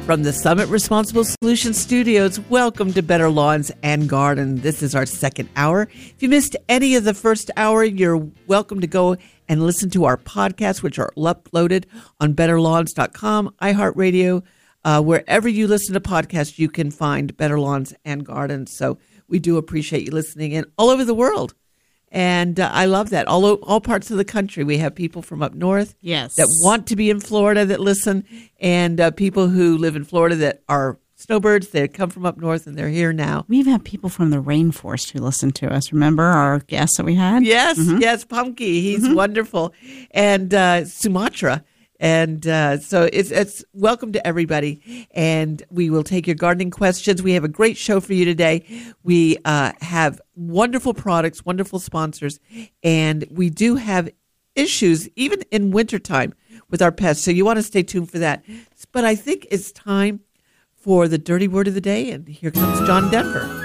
From the Summit Responsible Solutions Studios, welcome to Better Lawns and Garden. This is our second hour. If you missed any of the first hour, you're welcome to go and listen to our podcasts, which are uploaded on betterlawns.com, iHeartRadio. Wherever you listen to podcasts, you can find Better Lawns and Gardens. So we do appreciate you listening in all over the world. And I love that. All parts of the country. We have people from up north that want to be in Florida that listen, and people who live in Florida that are snowbirds. They come from up north, and they're here now. We even have people from the rainforest who listen to us. Remember our guest that we had? Yes, yes, Pumpky. He's wonderful. And Sumatra. And so it's welcome to everybody, and we will take your gardening questions. We have a great show for you today. We have wonderful products, wonderful sponsors, and we do have issues even in wintertime with our pests. So you want to stay tuned for that. But I think it's time for the dirty word of the day, and here comes John Denver.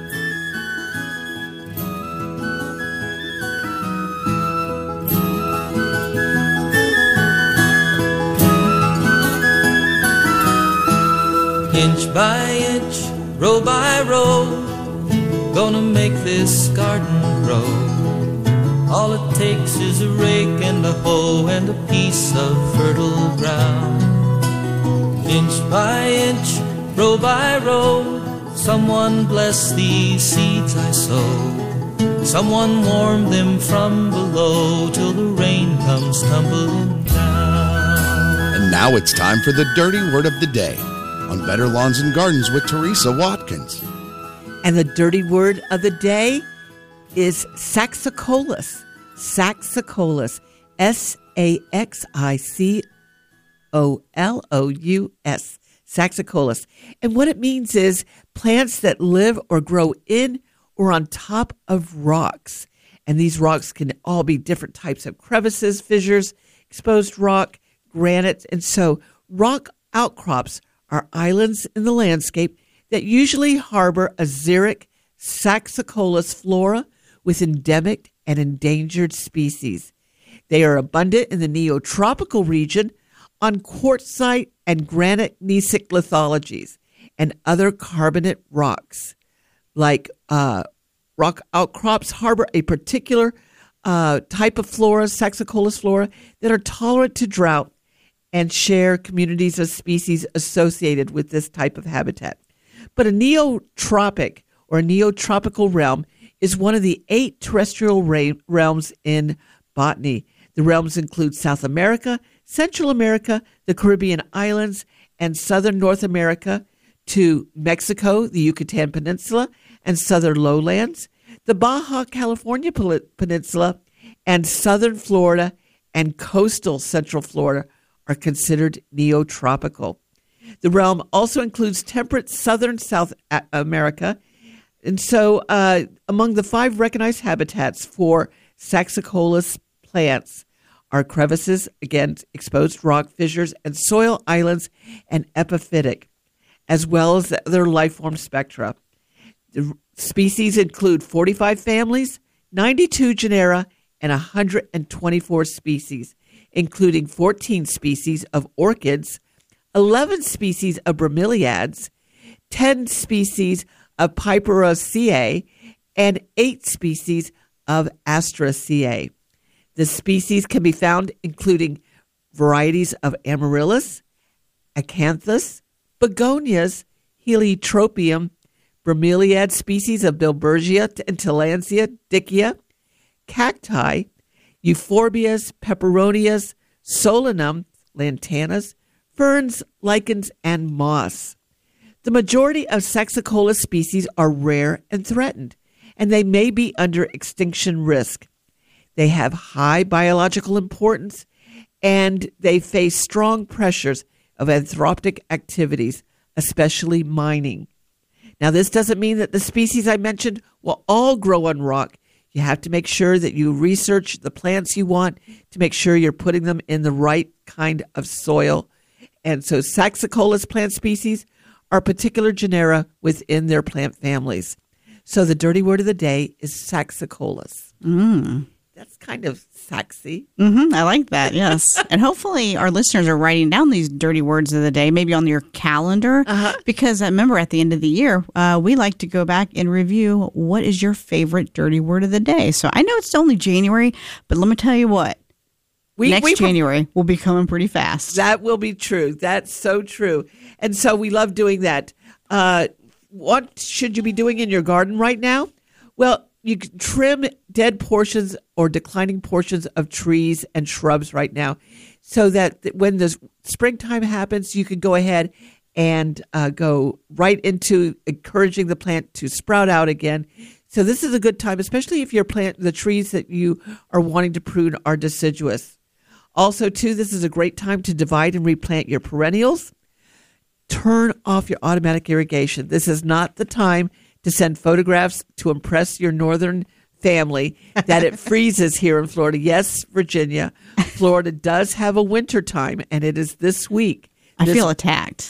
Inch by inch, row by row, gonna make this garden grow. All it takes is a rake and a hoe and a piece of fertile ground. Inch by inch, row by row, someone bless these seeds I sow. Someone warm them from below till the rain comes tumbling down. And now it's time for the dirty word of the day on Better Lawns and Gardens with Teresa Watkins. And the dirty word of the day is Saxicolous. Saxicolous. Saxicolous. Saxicolous. And what it means is plants that live or grow in or on top of rocks. And these rocks can all be different types of crevices, fissures, exposed rock, granite. And so rock outcrops are islands in the landscape that usually harbor a xeric Saxicolous flora with endemic and endangered species. They are abundant in the neotropical region on quartzite and granite gneissic lithologies and other carbonate rocks. Like rock outcrops harbor a particular type of flora, Saxicolous flora, that are tolerant to drought and share communities of species associated with this type of habitat. But a neotropic or a neotropical realm is one of the 8 terrestrial realms in botany. The realms include South America, Central America, the Caribbean islands, and southern North America to Mexico, the Yucatan Peninsula, and southern lowlands, the Baja California Peninsula, and southern Florida and coastal Central Florida are considered neotropical. The realm also includes temperate southern South America. And so among the 5 recognized habitats for Saxicolous plants are crevices, again, exposed rock fissures, and soil islands and epiphytic, as well as their life form spectra. The species include 45 families, 92 genera, and 124 species, including 14 species of orchids, 11 species of bromeliads, 10 species of Piperaceae, and 8 species of Asteraceae. The species can be found including varieties of amaryllis, acanthus, begonias, heliotropium, bromeliad species of Bilbergia and Tillandsia, dickia, cacti, euphorbias, peperonias, solanum, lantanas, ferns, lichens, and moss. The majority of Saxicolous species are rare and threatened, and they may be under extinction risk. They have high biological importance, and they face strong pressures of anthropic activities, especially mining. Now, this doesn't mean that the species I mentioned will all grow on rock. You have to make sure that you research the plants you want to make sure you're putting them in the right kind of soil. And so Saxicolous plant species are particular genera within their plant families. So the dirty word of the day is Saxicolous. That's kind of sexy. I like that, yes. And hopefully our listeners are writing down these dirty words of the day, maybe on your calendar, because I remember at the end of the year, we like to go back and review what is your favorite dirty word of the day. So I know it's only January, but let me tell you what. Next January will be coming pretty fast. That will be true. That's so true. And so we love doing that. What should you be doing in your garden right now? Well, you can trim dead portions or declining portions of trees and shrubs right now so that when the springtime happens, you can go ahead and go right into encouraging the plant to sprout out again. So this is a good time, especially if the trees that you are wanting to prune are deciduous. Also, too, this is a great time to divide and replant your perennials. Turn off your automatic irrigation. This is not the time to send photographs to impress your northern family that it freezes here in Florida. Yes, Virginia, Florida does have a winter time, and it is this week. I feel attacked.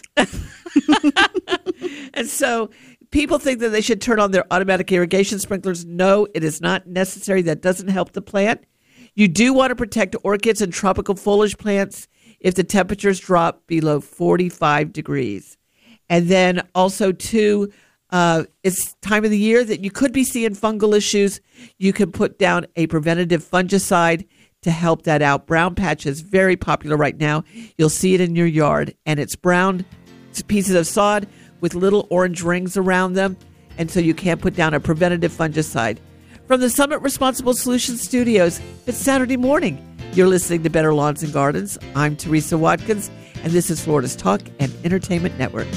And so people think that they should turn on their automatic irrigation sprinklers. No, it is not necessary. That doesn't help the plant. You do want to protect orchids and tropical foliage plants if the temperatures drop below 45 degrees. And then also, too, it's time of the year that you could be seeing fungal issues. You can put down a preventative fungicide to help that out. Brown patch is very popular right now. You'll see it in your yard, and it's brown pieces of sod with little orange rings around them, and so you can put down a preventative fungicide. From the Summit Responsible Solutions Studios, it's Saturday morning. You're listening to Better Lawns and Gardens. I'm Teresa Watkins, and this is Florida's Talk and Entertainment Network.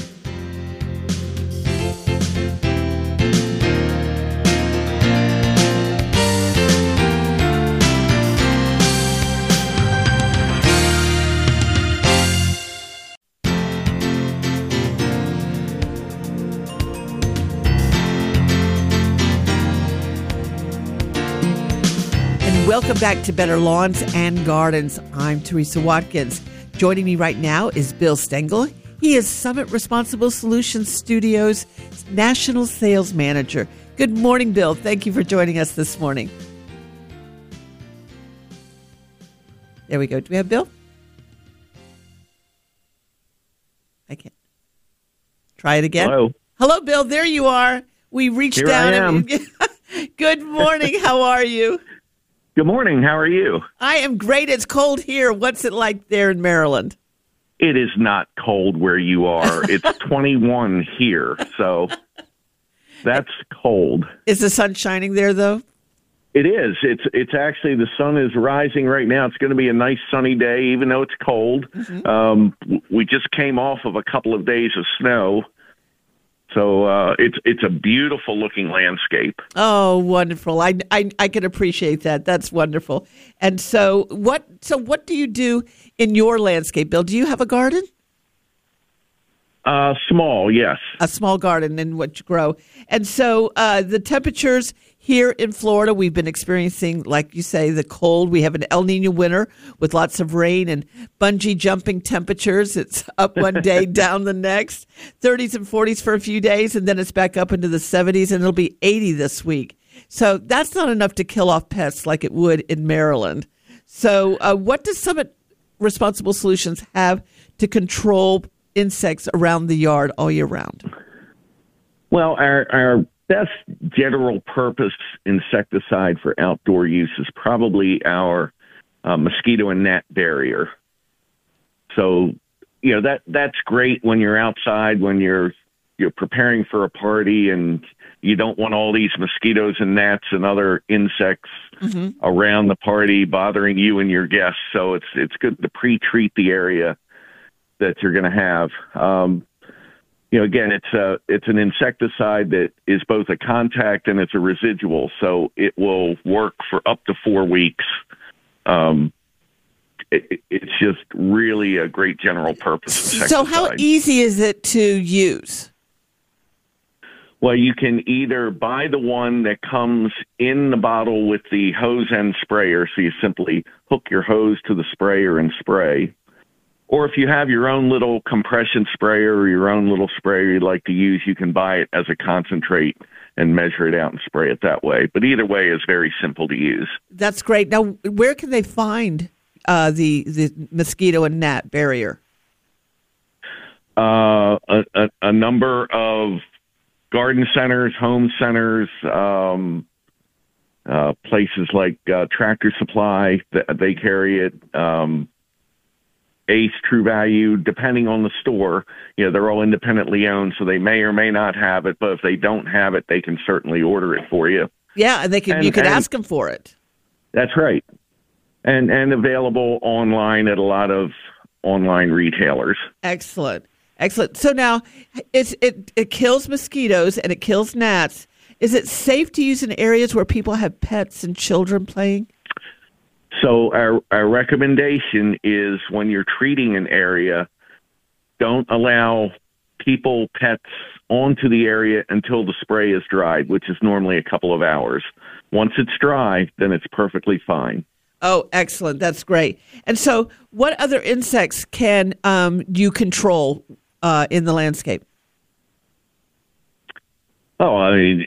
Welcome back to Better Lawns and Gardens. I'm Teresa Watkins. Joining me right now is Bill Stengel. He is Summit Responsible Solutions Studios National Sales Manager. Good morning, Bill. Thank you for joining us this morning. There we go. Do we have Bill? I can't. Try it again. Hello. Hello, Bill. There you are. We reached Here down. I am. Good morning. How are you? Good morning. How are you? I am great. It's cold here. What's it like there in Maryland? It is not cold where you are. It's 21 here, so that's cold. Is the sun shining there, though? It is. It's actually, the sun is rising right now. It's going to be a nice sunny day, even though it's cold. Mm-hmm. We just came off of a couple of days of snow. So it's a beautiful looking landscape. Oh, wonderful! I can appreciate that. That's wonderful. And so what do you do in your landscape, Bill? Do you have a garden? Small, yes. A small garden in what you grow. And so the temperatures here in Florida, we've been experiencing, like you say, the cold. We have an El Nino winter with lots of rain and bungee jumping temperatures. It's up one day, down the next. 30s and 40s for a few days, and then it's back up into the 70s, and it'll be 80 this week. So that's not enough to kill off pests like it would in Maryland. So what does Summit Responsible Solutions have to control insects around the yard all year round? Well, our best general purpose insecticide for outdoor use is probably our mosquito and gnat barrier. So, that's great when you're outside, when you're preparing for a party and you don't want all these mosquitoes and gnats and other insects around the party bothering you and your guests. So it's good to pre-treat the area that you're going to have. Again, it's an insecticide that is both a contact and it's a residual, so it will work for up to 4 weeks. It's just really a great general purpose insecticide. So how easy is it to use? Well, you can either buy the one that comes in the bottle with the hose and sprayer, so you simply hook your hose to the sprayer and spray. Or if you have your own little compression sprayer or your own little sprayer you'd like to use, you can buy it as a concentrate and measure it out and spray it that way. But either way is very simple to use. That's great. Now, where can they find the mosquito and gnat barrier? A number of garden centers, home centers, places like Tractor Supply, they carry it. Ace, True Value, depending on the store, they're all independently owned, so they may or may not have it. But if they don't have it, they can certainly order it for you. Yeah, and you can ask them for it. That's right, and available online at a lot of online retailers. Excellent. So now it kills mosquitoes and it kills gnats. Is it safe to use in areas where people have pets and children playing? So our recommendation is when you're treating an area, don't allow people, pets onto the area until the spray is dried, which is normally a couple of hours. Once it's dry, then it's perfectly fine. Oh, excellent. That's great. And so what other insects can you control in the landscape? Oh, I mean,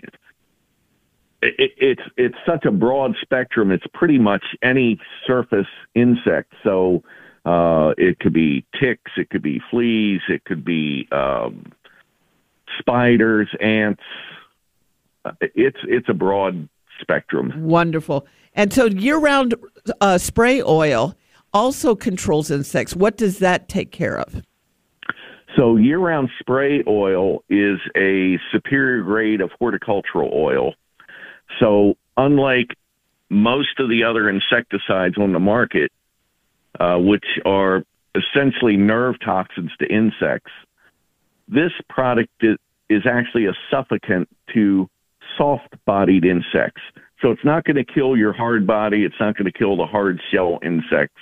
it's such a broad spectrum. It's pretty much any surface insect. So it could be ticks, it could be fleas, it could be spiders, ants. It's a broad spectrum. Wonderful. And so year-round spray oil also controls insects. What does that take care of? So year-round spray oil is a superior grade of horticultural oil. So unlike most of the other insecticides on the market, which are essentially nerve toxins to insects, this product is actually a suffocant to soft-bodied insects. So it's not going to kill your hard body. It's not going to kill the hard shell insects,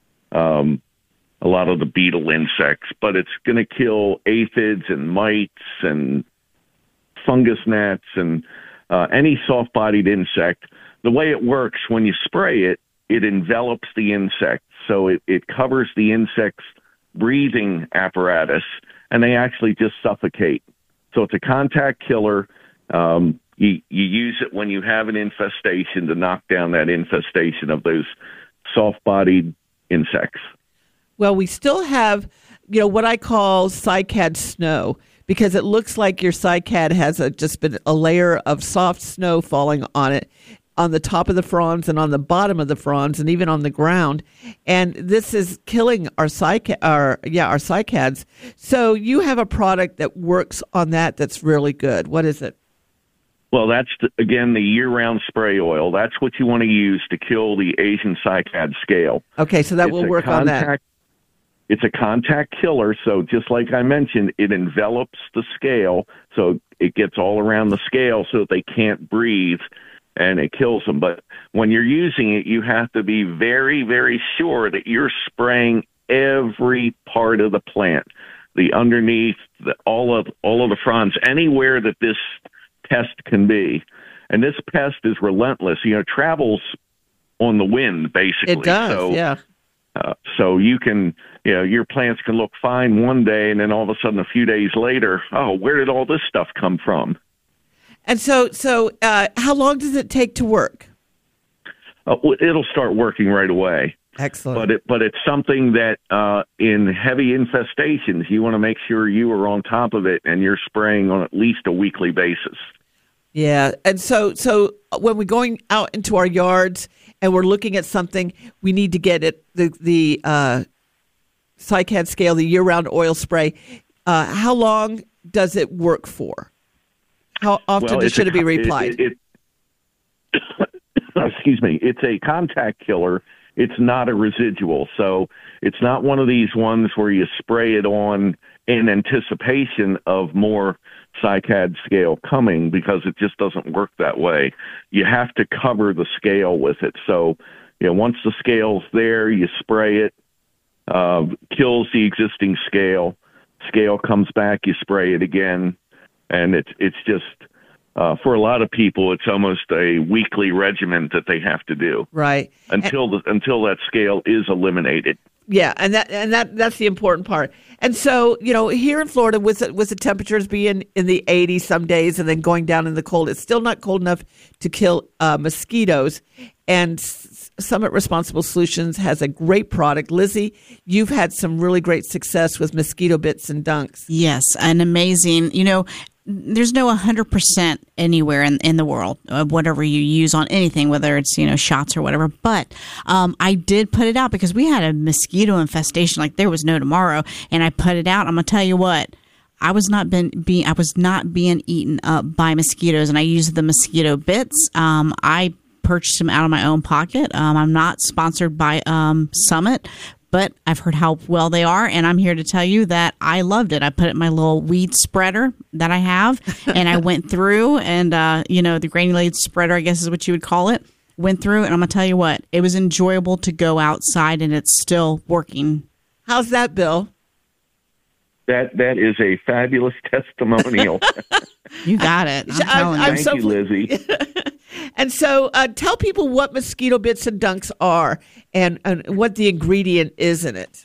a lot of the beetle insects, but it's going to kill aphids and mites and fungus gnats and any soft-bodied insect. The way it works, when you spray it, it envelops the insect. So it covers the insect's breathing apparatus, and they actually just suffocate. So it's a contact killer. You use it when you have an infestation to knock down that infestation of those soft-bodied insects. Well, we still have, what I call cycad snow, because it looks like your cycad has just been a layer of soft snow falling on it, on the top of the fronds and on the bottom of the fronds and even on the ground. And this is killing our cycads. So you have a product that works on that that's really good. What is it? Well, that's, again, the year-round spray oil. That's what you want to use to kill the Asian cycad scale. Okay, so that will work on that. It's a contact killer, so just like I mentioned, it envelops the scale, so it gets all around the scale so that they can't breathe, and it kills them. But when you're using it, you have to be very, very sure that you're spraying every part of the plant, the underneath, all of the fronds, anywhere that this pest can be. And this pest is relentless. Travels on the wind, basically. It does, yeah. So you can, your plants can look fine one day, and then all of a sudden, a few days later, where did all this stuff come from? And so how long does it take to work? It'll start working right away. Excellent. But it's something that in heavy infestations, you want to make sure you are on top of it, and you're spraying on at least a weekly basis. Yeah, and so when we're going out into our yards and we're looking at something, we need to get it the cycad scale, the year-round oil spray. How long does it work for? How often should it be reapplied? Excuse me. It's a contact killer. It's not a residual. So it's not one of these ones where you spray it on in anticipation of more cycad scale coming, because it just doesn't work that way. You have to cover the scale with it. So, once the scale's there, you spray it, kills the existing scale. Scale comes back, you spray it again. And it's just, for a lot of people, it's almost a weekly regimen that they have to do. Right. Until that scale is eliminated. Yeah, and that's the important part. And so, here in Florida, with the temperatures being in the 80s some days and then going down in the cold, it's still not cold enough to kill mosquitoes. And Summit Responsible Solutions has a great product. Lizzie, you've had some really great success with mosquito bits and dunks. Yes, and amazing. There's no 100% anywhere in the world of whatever you use on anything, whether it's, shots or whatever. But I did put it out because we had a mosquito infestation like there was no tomorrow. And I put it out. I'm going to tell you what. I was not being eaten up by mosquitoes, and I used the mosquito bits. I purchased them out of my own pocket. I'm not sponsored by Summit, but I've heard how well they are, and I'm here to tell you that I loved it. I put it in my little weed spreader that I have, and I went through, and the granulated spreader, I guess is what you would call it, went through, and I'm going to tell you what, it was enjoyable to go outside, and it's still working. How's that, Bill? That is a fabulous testimonial. You got it. I'm telling you. Thank you, Lizzie. And so tell people what mosquito bits and dunks are and what the ingredient is in it.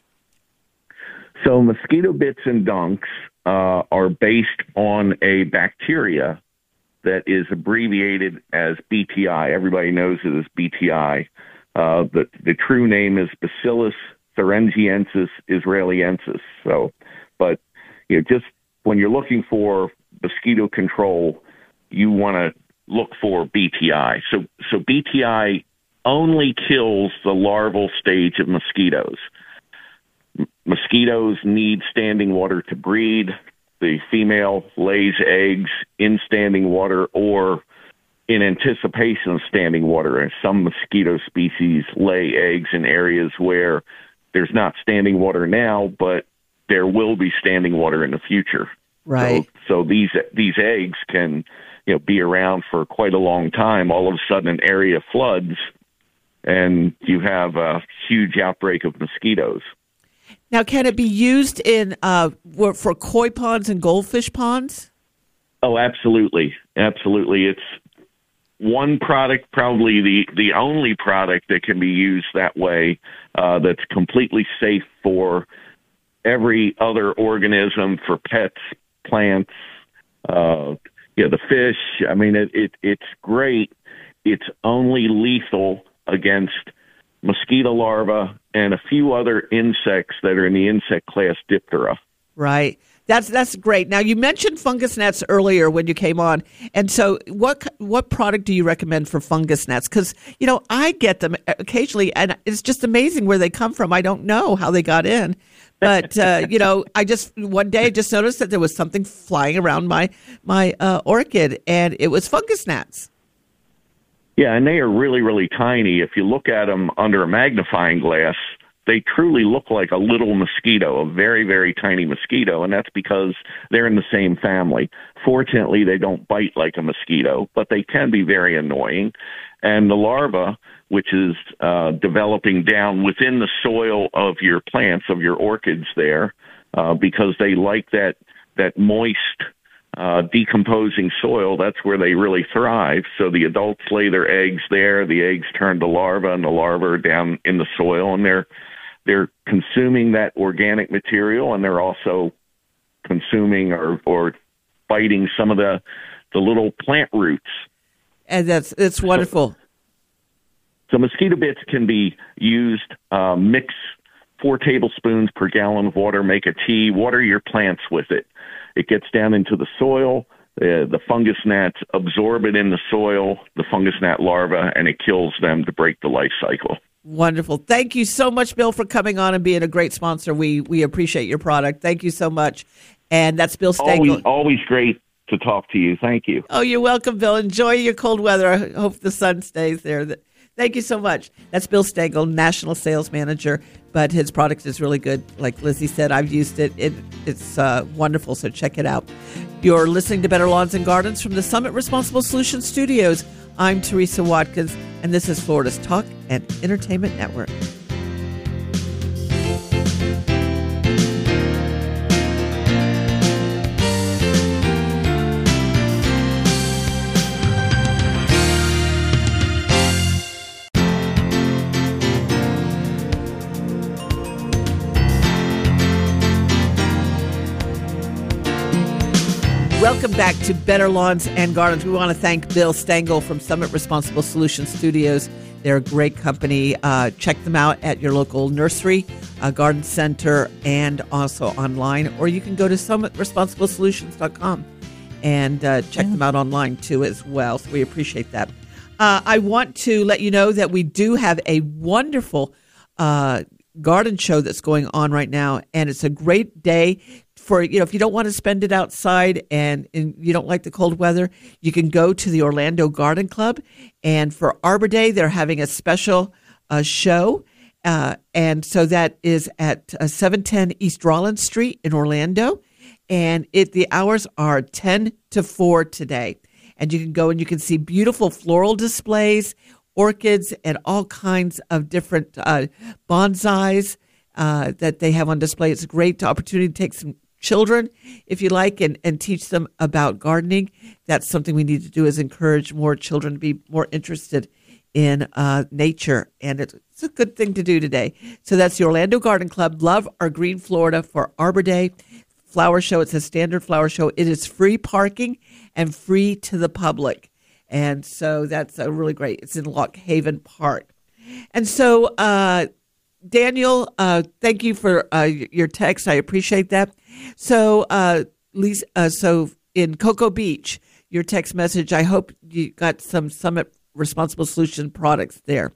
So mosquito bits and dunks are based on a bacteria that is abbreviated as BTI. Everybody knows it as BTI. The true name is Bacillus thuringiensis israeliensis. So, but just when you're looking for mosquito control, you want to look for BTI. So BTI only kills the larval stage of mosquitoes. Mosquitoes need standing water to breed. The female lays eggs in standing water or in anticipation of standing water. And some mosquito species lay eggs in areas where there's not standing water now, but there will be standing water in the future. Right. So these eggs can be around for quite a long time. All of a sudden, an area floods, and you have a huge outbreak of mosquitoes. Now, can it be used in for koi ponds and goldfish ponds? Oh, absolutely. Absolutely. It's one product, probably the only product that can be used that way, that's completely safe for every other organism, for pets, plants, the fish. I mean, it's great. It's only lethal against mosquito larvae and a few other insects that are in the insect class Diptera. Right. That's great. Now, you mentioned fungus gnats earlier when you came on. And so what product do you recommend for fungus gnats? Because, I get them occasionally, and it's just amazing where they come from. I don't know how they got in. But, I just one day just noticed that there was something flying around my orchid, and it was fungus gnats. Yeah, and they are really, really tiny. If you look at them under a magnifying glass, they truly look like a little mosquito, a very, very tiny mosquito, and that's because they're in the same family. Fortunately, they don't bite like a mosquito, but they can be very annoying. And the larva, which is developing down within the soil of your plants, of your orchids there, because they like that moist, decomposing soil, that's where they really thrive. So the adults lay their eggs there, the eggs turn to larvae, and the larvae are down in the soil, and they're consuming that organic material, and they're also consuming or biting some of the little plant roots. And it's wonderful. So mosquito bits can be used, mix 4 tablespoons per gallon of water, make a tea, water your plants with it. It gets down into the soil. The fungus gnats absorb it in the soil, the fungus gnat larvae, and it kills them to break the life cycle. Wonderful. Thank you so much, Bill, for coming on and being a great sponsor. We appreciate your product. Thank you so much. And that's Bill Stengel. Always great to talk to you. Thank you. Oh, you're welcome, Bill. Enjoy your cold weather. I hope the sun stays there. Thank you so much. That's Bill Stengel, National Sales Manager, but his product is really good. Like Lizzie said, I've used it. It's wonderful, so check it out. You're listening to Better Lawns and Gardens from the Summit Responsible Solutions Studios. I'm Teresa Watkins, and this is Florida's Talk and Entertainment Network. Welcome back to Better Lawns and Gardens. We want to thank Bill Stengel from Summit Responsible Solutions Studios. They're a great company. Check them out at your local nursery, garden center, and also online. Or you can go to summitresponsiblesolutions.com and check them out online too as well. So we appreciate that. I want to let you know that we do have a wonderful garden show that's going on right now, and it's a great day for, if you don't want to spend it outside and you don't like the cold weather, you can go to the Orlando Garden Club, and for Arbor Day, they're having a special show, and so that is at 710 East Rollins Street in Orlando, and the hours are 10 to 4 today, and you can go and you can see beautiful floral displays, orchids, and all kinds of different bonsais that they have on display. It's a great opportunity to take some children, if you like, and teach them about gardening. That's something we need to do, is encourage more children to be more interested in nature, and it's a good thing to do today. So that's the Orlando Garden Club. Love Our Green Florida for Arbor Day flower show. It's a standard flower show. It is free parking and free to the public. And so that's really great. It's in Lock Haven Park. And so, Daniel, thank you for your text. I appreciate that. So, Lisa, so in Cocoa Beach, your text message, I hope you got some Summit Responsible Solution products there.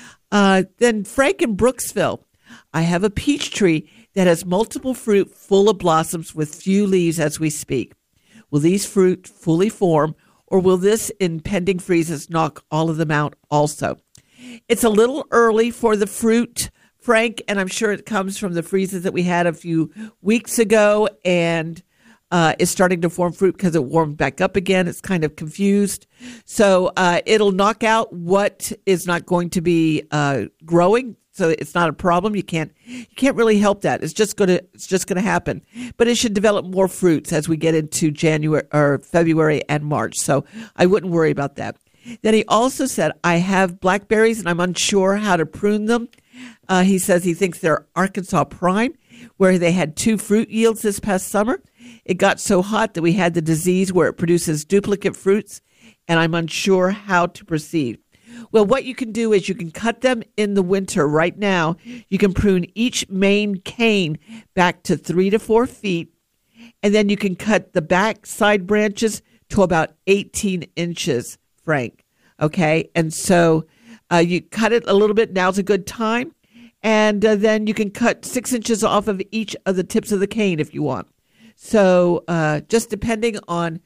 Then Frank in Brooksville, I have a peach tree that has multiple fruit full of blossoms with few leaves as we speak. Will these fruit fully form, or will this impending freezes knock all of them out also? It's a little early for the fruit, Frank, and I'm sure it comes from the freezes that we had a few weeks ago, and is starting to form fruit because it warmed back up again. It's kind of confused. So it'll knock out what is not going to be growing. So it's not a problem. You can't really help that. It's just gonna happen. But it should develop more fruits as we get into January or February and March. So I wouldn't worry about that. Then he also said, I have blackberries and I'm unsure how to prune them. He says he thinks they're Arkansas Prime, where they had 2 fruit yields this past summer. It got so hot that we had the disease where it produces duplicate fruits, and I'm unsure how to proceed. Well, what you can do is you can cut them in the winter. Right now, you can prune each main cane back to 3 to 4 feet, and then you can cut the back side branches to about 18 inches, Frank. Okay, and so you cut it a little bit. Now's a good time. And then you can cut 6 inches off of each of the tips of the cane if you want. So just depending on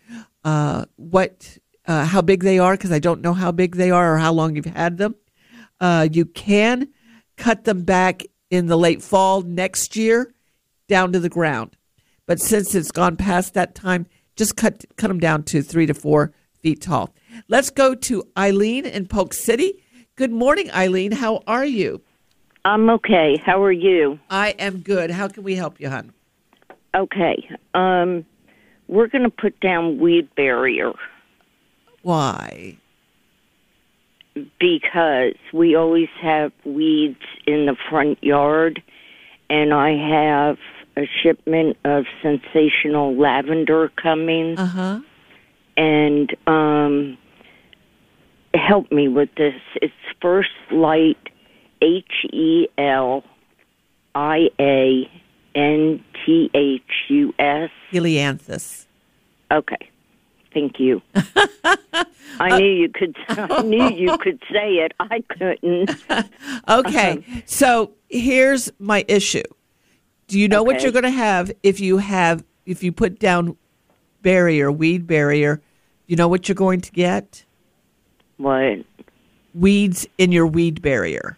how big they are, because I don't know how big they are or how long you've had them, you can cut them back in the late fall next year down to the ground. But since it's gone past that time, just cut them down to 3 to 4 feet tall. Let's go to Eileen in Polk City. Good morning, Eileen. How are you? I'm okay. How are you? I am good. How can we help you, hon? Okay. We're going to put down weed barrier. Why? Because we always have weeds in the front yard, and I have a shipment of sensational lavender coming. Uh-huh. And help me with this. It's First Light, HELIANTHUS. Helianthus. Okay. Thank you. I knew you could say it. I couldn't. Okay. So here's my issue. Do you know what you're going to have if you put down weed barrier? You know what you're going to get? What? Weeds in your weed barrier.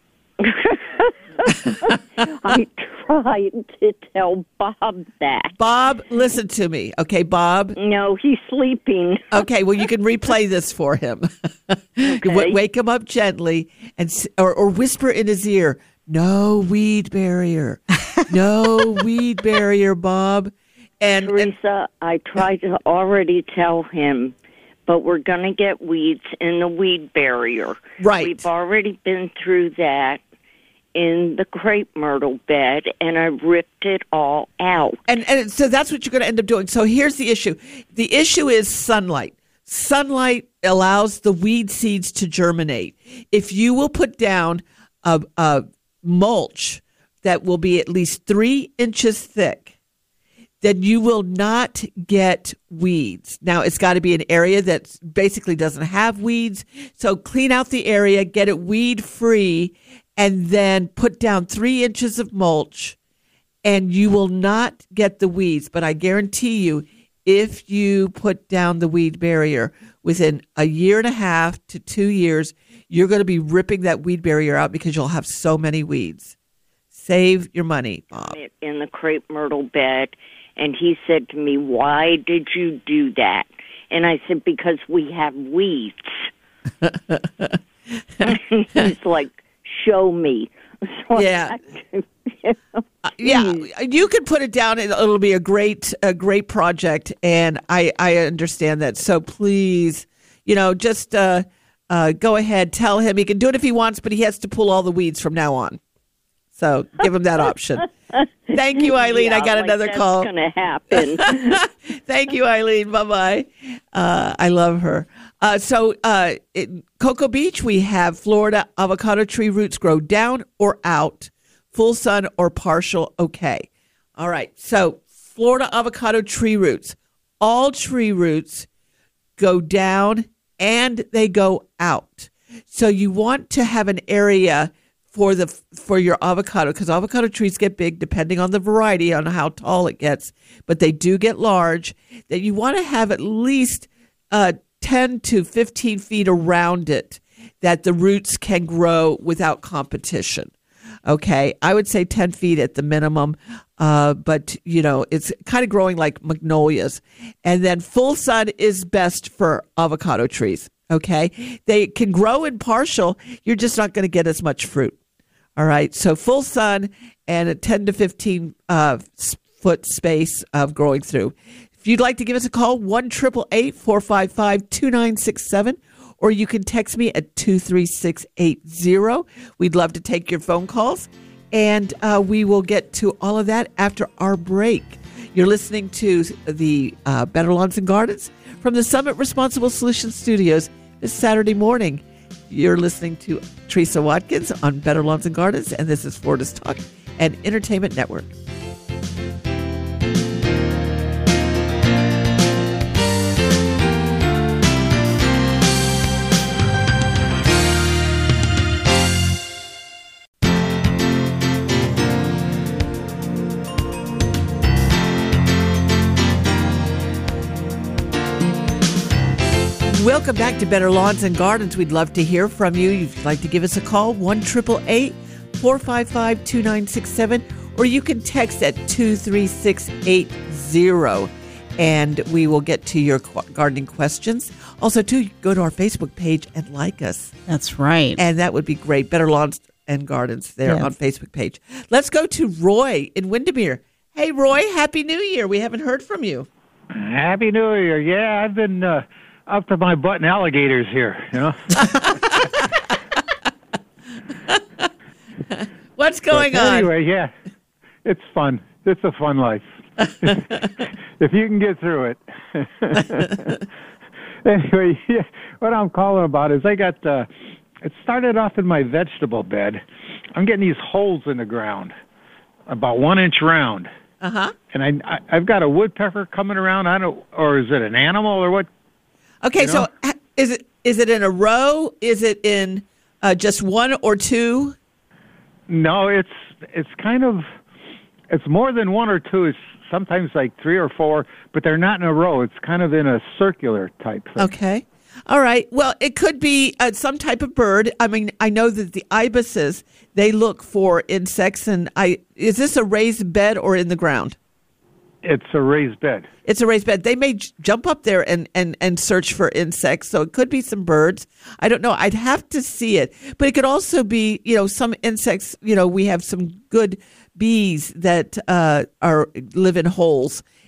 I tried to tell Bob that. Bob, listen to me. Okay, Bob? No, he's sleeping. Okay, well, you can replay this for him. Okay. Wake him up gently or whisper in his ear, no weed barrier. No weed barrier, Bob. And Teresa, I tried to already tell him, but we're going to get weeds in the weed barrier. Right. We've already been through that. in the crepe myrtle bed, and I ripped it all out. And so that's what you're going to end up doing. So here's the issue. The issue is sunlight. Sunlight allows the weed seeds to germinate. If you will put down a mulch that will be at least 3 inches thick, then you will not get weeds. Now, it's got to be an area that basically doesn't have weeds. So clean out the area, get it weed-free, and then put down 3 inches of mulch, and you will not get the weeds. But I guarantee you, if you put down the weed barrier within a year and a half to 2 years, you're going to be ripping that weed barrier out because you'll have so many weeds. Save your money, Bob. In the crepe myrtle bed, and he said to me, "Why did you do that?" And I said, "Because we have weeds." He's like, "Show me." So Yeah. Yeah, you can put it down. It'll be a great project, and I understand that. So please, just go ahead. Tell him he can do it if he wants, but he has to pull all the weeds from now on. So give him that option. Thank you, Eileen. Yeah, I got another call. That's going to happen. Thank you, Eileen. Bye-bye. I love her. So in Cocoa Beach, we have Florida avocado tree roots grow down or out, full sun or partial okay. All right. So Florida avocado tree roots. All tree roots go down and they go out. So you want to have an area for your avocado, because avocado trees get big depending on the variety, on how tall it gets, but they do get large, that you want to have at least 10 to 15 feet around it that the roots can grow without competition. Okay, I would say 10 feet at the minimum, but it's kind of growing like magnolias. And then full sun is best for avocado trees. Okay, they can grow in partial. You're just not going to get as much fruit. All right, so full sun and a 10 to 15 foot space of growing through. If you'd like to give us a call, 1-888-455-2967, or you can text me at 23680. We'd love to take your phone calls, and we will get to all of that after our break. You're listening to the Better Lawns and Gardens from the Summit Responsible Solutions Studios this Saturday morning. You're listening to Teresa Watkins on Better Lawns and Gardens, and this is Florida's Talk and Entertainment Network. Welcome back to Better Lawns and Gardens. We'd love to hear from you. If you'd like to give us a call, 1-888-455-2967, or you can text at 23680, and we will get to your gardening questions. Also, too, go to our Facebook page and like us. That's right. And that would be great. Better Lawns and Gardens there on Facebook page. Let's go to Roy in Windermere. Hey, Roy, Happy New Year. We haven't heard from you. Happy New Year. Yeah, I've been up to my butt in alligators here, What's going on? Anyway, yeah, it's fun. It's a fun life. If you can get through it. Anyway, yeah, what I'm calling about is I got, it started off in my vegetable bed. I'm getting these holes in the ground, about 1 inch round. Uh-huh. And I've got a woodpecker coming around. Or is it an animal or what? Okay, so is it in a row? Is it in just one or two? No, it's kind of, it's more than one or two. It's sometimes like 3 or 4, but they're not in a row. It's kind of in a circular type thing. Okay. All right. Well, it could be some type of bird. I mean, I know that the ibises, they look for insects. And is this a raised bed or in the ground? It's a raised bed. It's a raised bed. They may jump up there and search for insects. So it could be some birds. I don't know. I'd have to see it. But it could also be, some insects. We have some good bees that live in holes.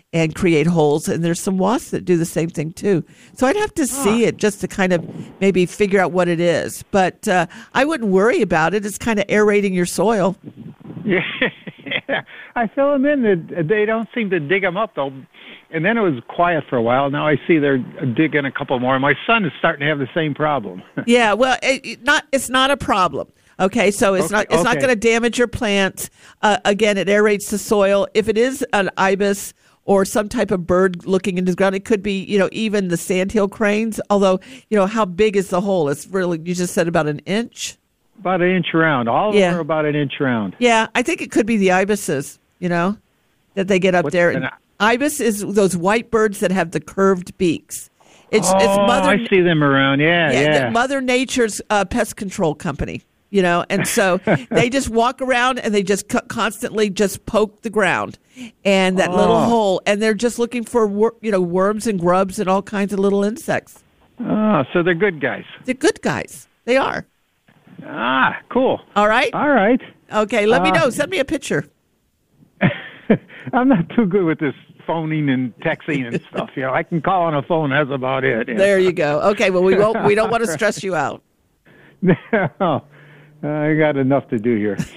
and create holes. And there's some wasps that do the same thing too. So I'd have to see it just to kind of maybe figure out what it is. But I wouldn't worry about it. It's kind of aerating your soil. Yeah, I fill them in. They don't seem to dig them up though. And then it was quiet for a while. Now I see they're digging a couple more. My son is starting to have the same problem. Yeah, well, it's not a problem. Okay, so it's not going to damage your plants. Again, it aerates the soil. If it is an ibis or some type of bird looking into the ground, it could be, even the sandhill cranes. Although, how big is the hole? It's really, you just said about an inch? About an inch round. All of them are about an inch round. Yeah, I think it could be the ibises, that they get up there. And ibis is those white birds that have the curved beaks. It's Mother. I see them around. Yeah. Mother Nature's pest control company. And so they just walk around and they just constantly just poke the ground and that little hole, and they're just looking for worms and grubs and all kinds of little insects. Oh, so they're good guys. They're good guys. They are. Ah, cool. All right. Okay, let me know. Send me a picture. I'm not too good with this phoning and texting and stuff. I can call on a phone. That's about it. There you go. Okay, well, we don't want to stress you out. No. I got enough to do here.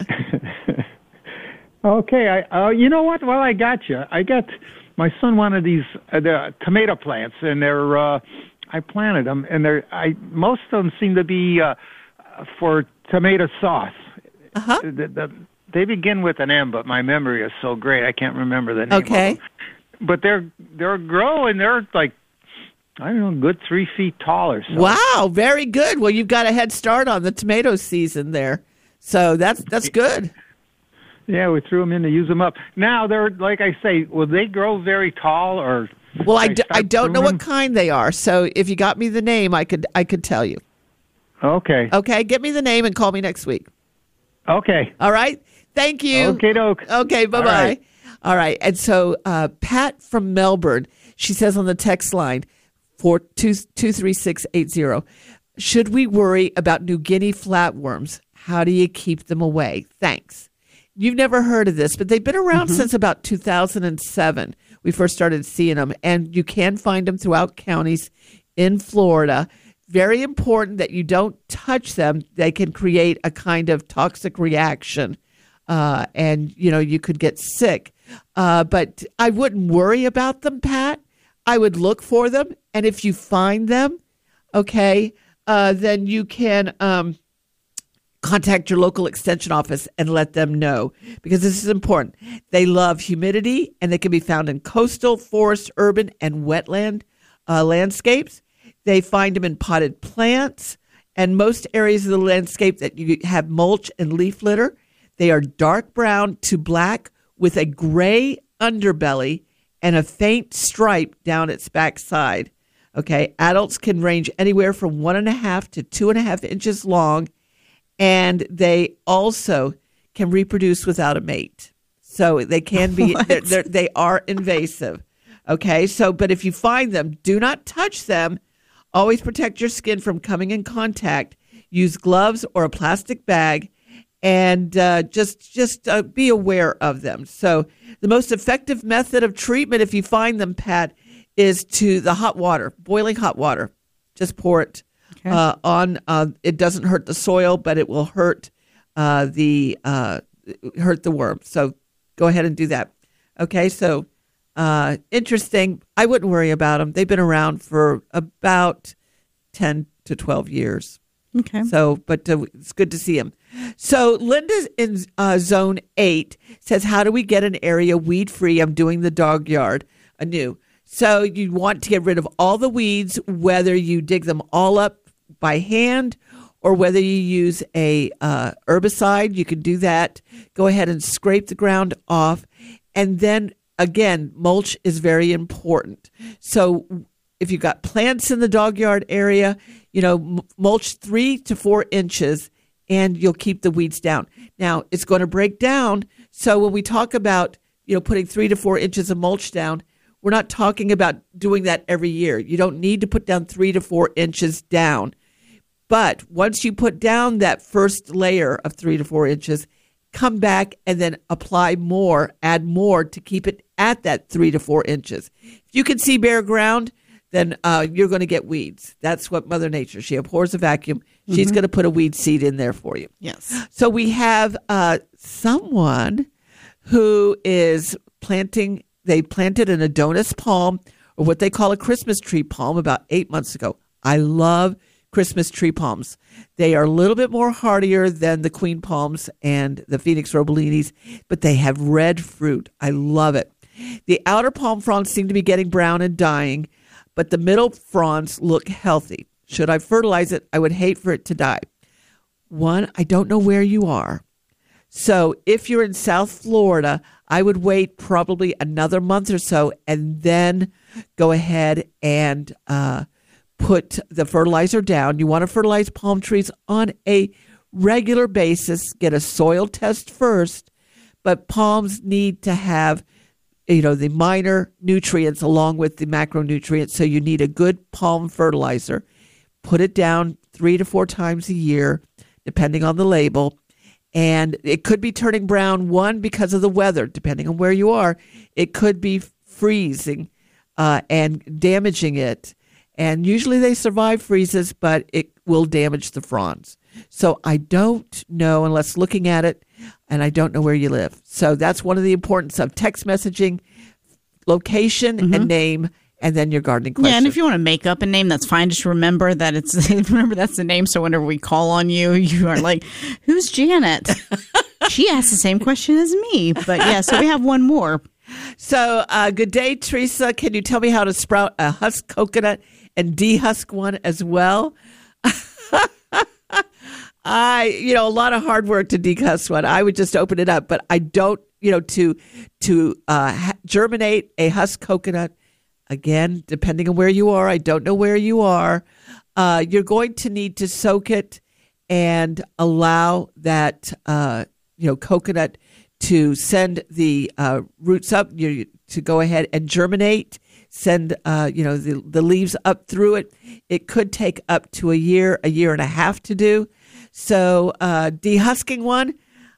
Okay, you know what? Well, I got you. I got my son wanted these the tomato plants, and they're I planted them, and most of them seem to be for tomato sauce. Uh-huh. They begin with an M, but my memory is so great I can't remember the name. Okay. Of them. But they're growing. They're like, I don't know, good 3 feet tall or so. Wow, very good. Well, you've got a head start on the tomato season there. So that's good. Yeah, we threw them in to use them up. Now, they're, like I say, will they grow very tall or? Well, I don't know what kind they are. So if you got me the name, I could tell you. Okay. Okay, get me the name and call me next week. Okay. All right. Thank you. Okay, doke. Okay, bye-bye. All right. And so Pat from Melbourne, she says on the text line, 23680, should we worry about New Guinea flatworms? How do you keep them away? Thanks. You've never heard of this, but they've been around since about 2007. We first started seeing them, and you can find them throughout counties in Florida. Very important that you don't touch them. They can create a kind of toxic reaction, and you could get sick. But I wouldn't worry about them, Pat. I would look for them, and if you find them, then you can contact your local extension office and let them know, because this is important. They love humidity, and they can be found in coastal, forest, urban, and wetland landscapes. They find them in potted plants and most areas of the landscape that you have mulch and leaf litter. They are dark brown to black with a gray underbelly and a faint stripe down its backside. Okay, adults can range anywhere from 1.5 to 2.5 inches long, and they also can reproduce without a mate. So they can be, they are invasive. Okay, but if you find them, do not touch them. Always protect your skin from coming in contact. Use gloves or a plastic bag, and just be aware of them. So the most effective method of treatment, if you find them, Pat, is to the hot water, boiling hot water. Just pour it on. It doesn't hurt the soil, but it will hurt the worm. So go ahead and do that. Okay, so interesting. I wouldn't worry about them. They've been around for about 10 to 12 years. Okay. So, but it's good to see them. So Linda in Zone 8 says, how do we get an area weed-free? I'm doing the dog yard anew. So you want to get rid of all the weeds, whether you dig them all up by hand or whether you use a herbicide. You can do that. Go ahead and scrape the ground off. And then, again, mulch is very important. So if you've got plants in the dog yard area, mulch 3 to 4 inches, and you'll keep the weeds down. Now, it's going to break down. So when we talk about, putting 3 to 4 inches of mulch down, we're not talking about doing that every year. You don't need to put down 3 to 4 inches down. But once you put down that first layer of 3 to 4 inches, come back and then apply more, add more to keep it at that 3 to 4 inches. If you can see bare ground, then you're going to get weeds. That's what Mother Nature, she abhors a vacuum. She's going to put a weed seed in there for you. Yes. So we have someone who is planting, they planted an Adonis palm, or what they call a Christmas tree palm, about 8 months ago. I love Christmas tree palms. They are a little bit more hardier than the queen palms and the Phoenix Robilinis, but they have red fruit. I love it. The outer palm fronds seem to be getting brown and dying, but the middle fronds look healthy. Should I fertilize it? I would hate for it to die. One, I don't know where you are. So if you're in South Florida, I would wait probably another month or so and then go ahead and put the fertilizer down. You want to fertilize palm trees on a regular basis. Get a soil test first, but palms need to have, the minor nutrients along with the macronutrients. So you need a good palm fertilizer. Put it down 3 to 4 times a year, depending on the label. And it could be turning brown, one, because of the weather, depending on where you are. It could be freezing and damaging it. And usually they survive freezes, but it will damage the fronds. So I don't know unless looking at it, and I don't know where you live. So that's one of the importance of text messaging, location and name, and then your gardening question. Yeah, and if you want to make up a name, that's fine. Just remember that that's the name. So whenever we call on you, you are like, "Who's Janet?" She asked the same question as me. But yeah, so we have one more. So good day, Teresa. Can you tell me how to sprout a husk coconut and dehusk one as well? A lot of hard work to dehusk one. I would just open it up, but I don't, to germinate a husk coconut. Again, depending on where you are, I don't know where you are. You're going to need to soak it and allow that, coconut to send the roots up, to go ahead and germinate, send, the leaves up through it. It could take up to a year and a half to do. So dehusking one,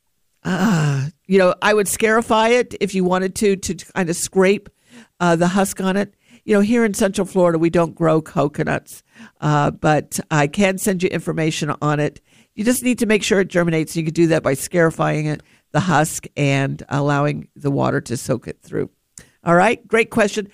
I would scarify it if you wanted to kind of scrape the husk on it. Here in Central Florida, we don't grow coconuts, but I can send you information on it. You just need to make sure it germinates. You can do that by scarifying it, the husk, and allowing the water to soak it through. All right, great question.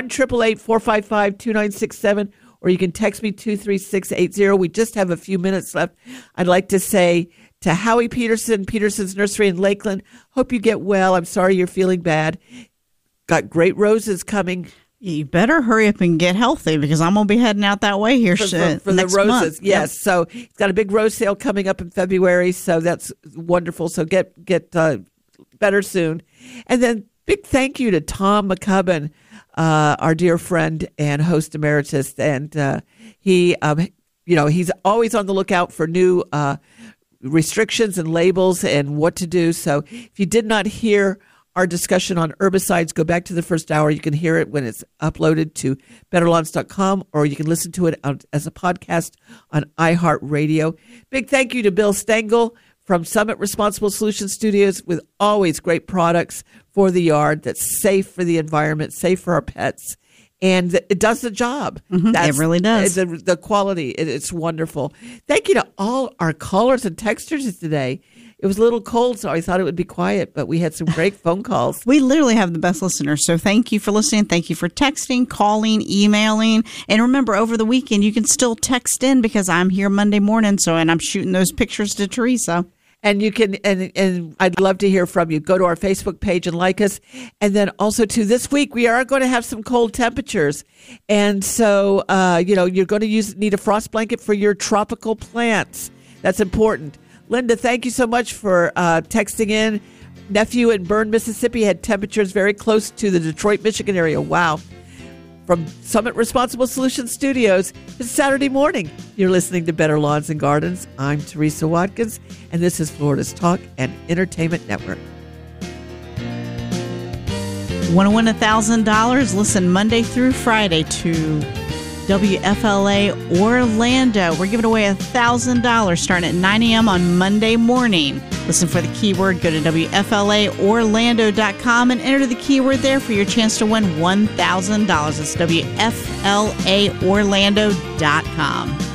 1-888-455-2967, or you can text me 23680. We just have a few minutes left. I'd like to say to Howie Peterson, Peterson's Nursery in Lakeland, hope you get well. I'm sorry you're feeling bad. Got great roses coming. You better hurry up and get healthy because I'm going to be heading out that way here for next the roses. Month. Yes. Yep. So he's got a big rose sale coming up in February. So that's wonderful. So get better soon. And then big thank you to Tom McCubbin, our dear friend and host emeritus. And he, he's always on the lookout for new restrictions and labels and what to do. So if you did not hear our discussion on herbicides, go back to the first hour. You can hear it when it's uploaded to betterlawns.com, or you can listen to it as a podcast on iHeartRadio. Big thank you to Bill Stengel from Summit Responsible Solutions Studios, with always great products for the yard that's safe for the environment, safe for our pets, and it does the job. It really does. The quality, it's wonderful. Thank you to all our callers and texters today. It was a little cold, so I thought it would be quiet, but we had some great phone calls. We literally have the best listeners, so thank you for listening. Thank you for texting, calling, emailing. And remember, over the weekend, you can still text in because I'm here Monday morning, and I'm shooting those pictures to Teresa. And you can, and I'd love to hear from you. Go to our Facebook page and like us. And then also, this week, we are going to have some cold temperatures. And so, you're going to need a frost blanket for your tropical plants. That's important. Linda, thank you so much for texting in. Nephew in Bern, Mississippi had temperatures very close to the Detroit, Michigan area. Wow. From Summit Responsible Solutions Studios, it's Saturday morning. You're listening to Better Lawns and Gardens. I'm Teresa Watkins, and this is Florida's Talk and Entertainment Network. Want to win $1,000? Listen Monday through Friday to WFLA Orlando. We're giving away $1,000 starting at 9 a.m. on Monday morning. Listen for the keyword. Go to WFLAOrlando.com and enter the keyword there for your chance to win $1,000. It's WFLAOrlando.com.